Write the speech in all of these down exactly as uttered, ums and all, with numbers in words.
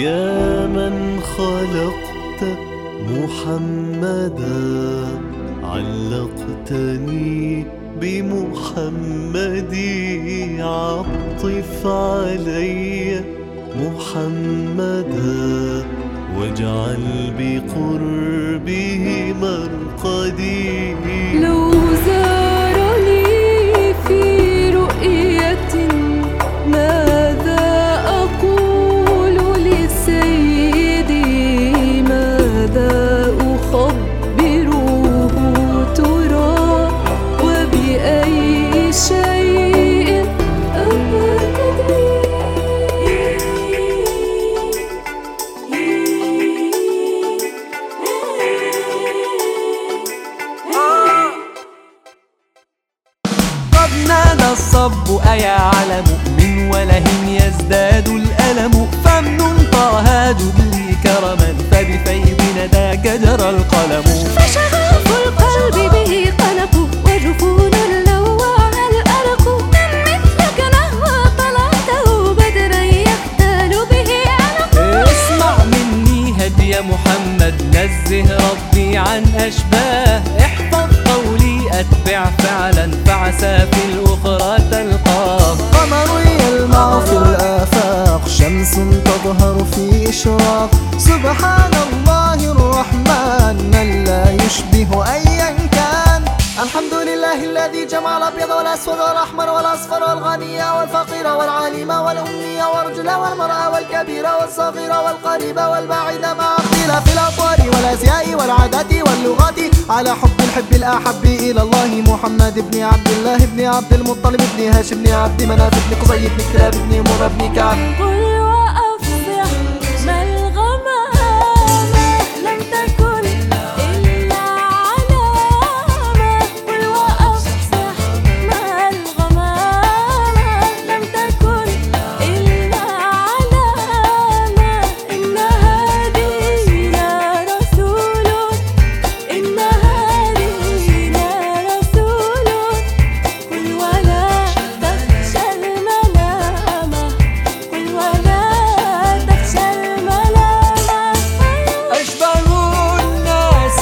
يا من خلقت محمدا علقتني بمحمد، عطف علي محمدا واجعل بقربه مرقدي. لو زارني في رؤية ماذا أقول لسيدي؟ ماذا أخبره ترى؟ وبأي شيء أبتدي؟ قد نادى الصب أيا على مؤمن ولهم يزداد الألم، فمن طه جدلي كرما فبفيض نداك جرى القلم. فشغف القلب به قلق وجفون اللواها الأرق، من مثلك نهوى طلعته بدرا يختال به علق. اسمع مني هدي محمد، نزه ربي عن أشباه، احفظ قولي أتبع فعلا فعسى في الأخرى تلقاه. قمر يلمع في الآفاق، شمس تظهر في إشراق، سبحان الله الرحمن من لا يشبه أيا كان. الحمد لله الذي جمع الأبيض والأسود والأحمر والأصفر والغني والفقير والعالم والأمي والرجل والمرأة والكبير والصغير والقريب والبعيد مع اختلاف الأطوار والأزياء والعادات واللغات، على حب الحب الأحب إلى الله محمد بن عبد الله بن عبد المطلب بن هاشم بن عبد مناف بن قصي بن كلاب بن مرة بن كعب. قل وأفصح ما الغمامة لم تكن إلا علامة. قل وأفصح ما الغمامة لم تكن إلا علامة. إن هادينا رسول، إن هادينا رسول. قل ولا تخشى الملامة، قل ولا تخشى الملامة. أشبه الناس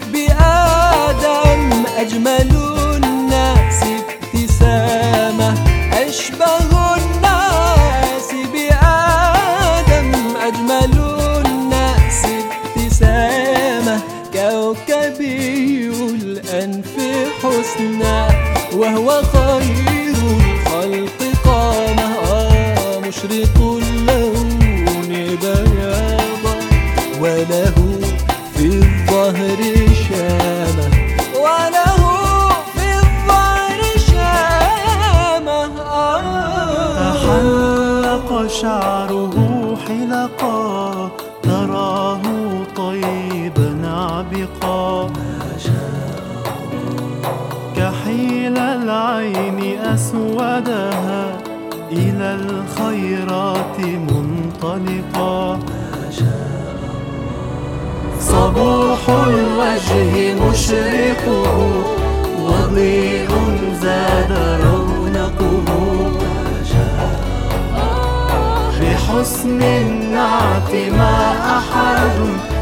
بآدم أجمل الناس ابتسامة. أشبه الناس بآدم أجمل الناس ابتسامة. كوكبي الأنف حسنى وهو خير الخلق قامة، آه مشرق اللون بياضا وله في الظهر شامة، وله في الظهر شامة. آه تحلق شعره حلقا تراه طيبا عبقا، كحيل العين أسودها إلى الخيرات منطلقا. صبوح الوجه مشرق وضيء زاد رونقه، بحسن النعت ما أحد